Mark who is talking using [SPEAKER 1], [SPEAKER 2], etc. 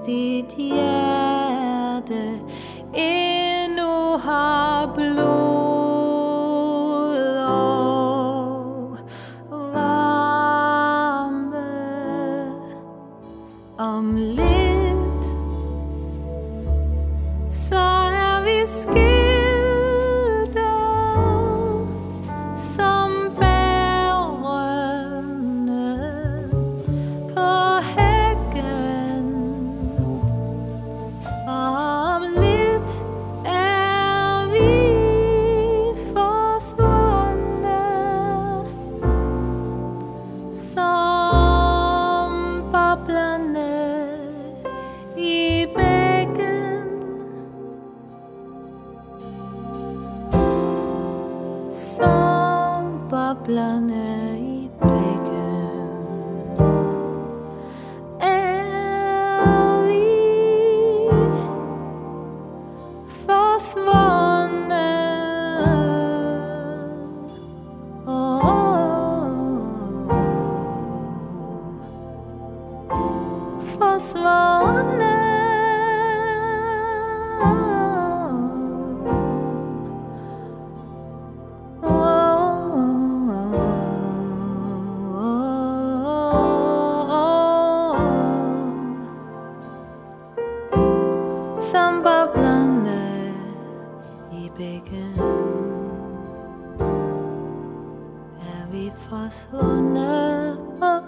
[SPEAKER 1] dit hjerte endnu har blod og varme. Om lidt så er vi skilte som bærene på hækken. Om lidt er vi forsvundne som boblerne i bækken. Som boblerne i bækken er vi forsvundne. Forsvundne. Som boblerne i bækken er vi forsvundne.